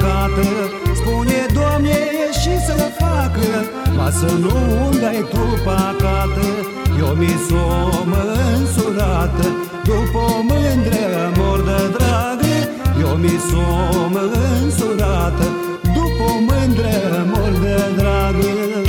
păcată. Spune, Doamne, și să facă, ca să nu-mi dai tu păcată. Eu mi s-o mânsurată, după o mândră mor de dragă. Eu mi s-o mânsurată, după o mândră mor de dragă.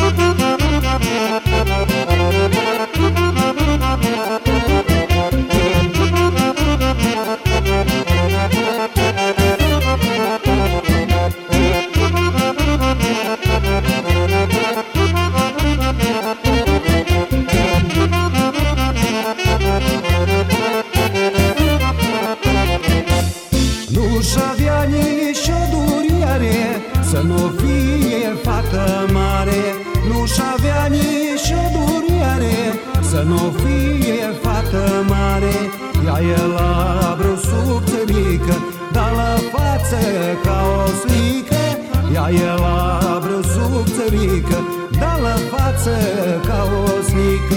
Nu-și avea nici o duriere să nu fie fată mare. Nu-și avea nici o duriere să nu fie fată mare. Ea e la vreo subțărică, dar la față ca o slică. Ea e la vreo subțărică, dar la față ca o slică.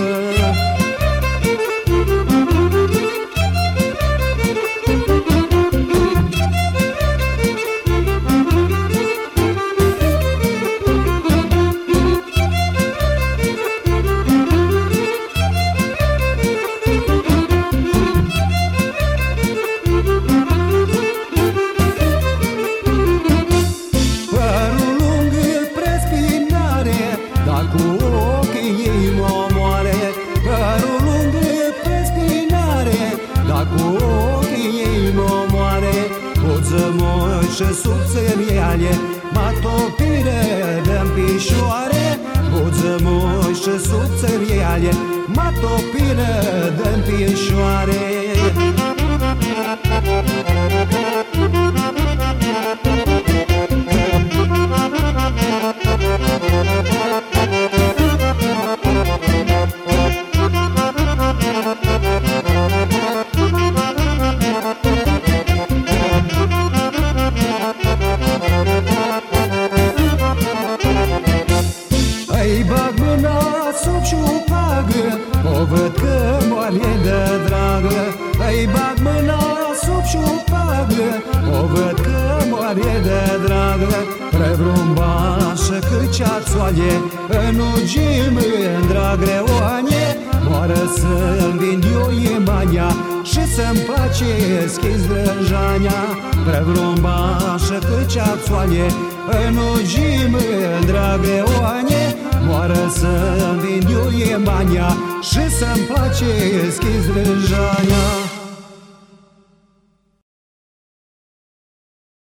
Cu ochii ei mă omoare, părul lung pe spinare, dar cu ochii ei mă omoare. Buță moi și subțăriale, mă topire de-n pișoare. Buță moi și subțăriale, mă topire de-n pișoare. Îi bag mâna sub șupagă, o văd că moare de dragă. Îi bag mâna sub șupagă, o văd că moare de dragă. Pre vreun bașă cât ceațoale, în ugi mândra greoane. Moară să-mi vind eu imania și să-mi pacesc zdrânjania. Pre vreun bașă cât ceațoale, în ugi mândra greoane. Moară să-mi vind eu imania și să-mi pacesc zdrânjania.